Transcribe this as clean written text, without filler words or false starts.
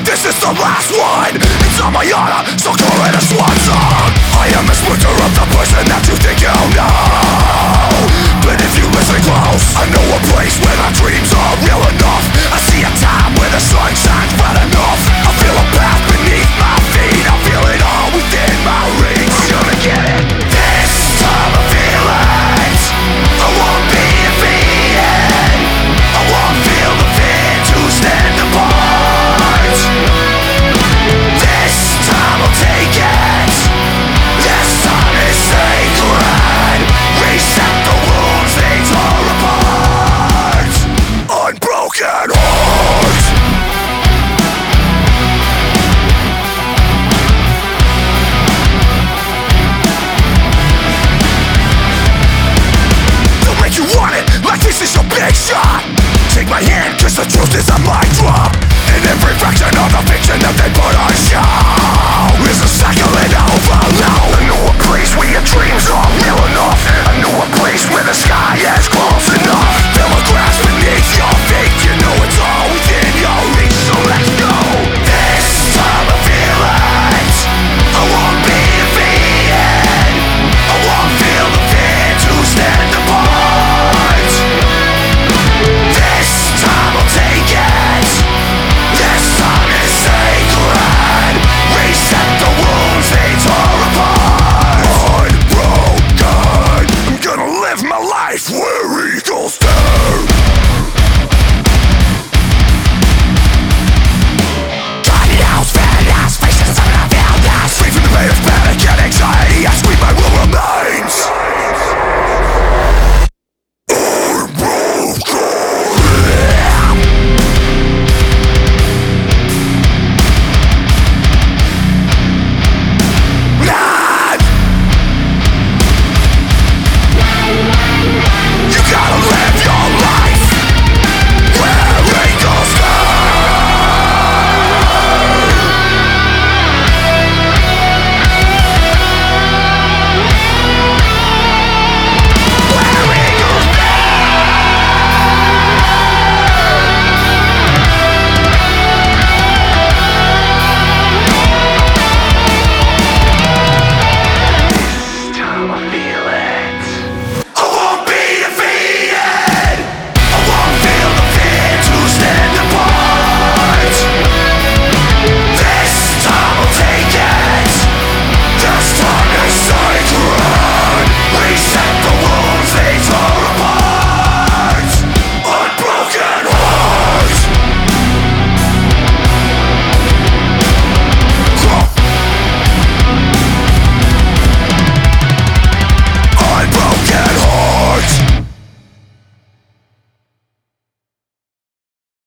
This is the last one. It's on my honor, so call it a swan song. I am a splinter of the person that you think you know. But if you listen close, I know a place where my dreams are real enough. I see a time where the sun shines bright enough. I feel a path beneath my feet. I feel it all within my reach. I'm gonna get it. This time I feel it. I won't be defeated. I won't feel the fear to stand apart. This time I'll take it. This time is sacred. Reset the wounds they tore apart. Unbroken heart. They'll make you want it, like this is your big shot. Take my hand, cause the truth is a mic drop. And every fraction of the fiction that they put on show is a cycle and overload. I know a place where your dreams are real enough. I know a place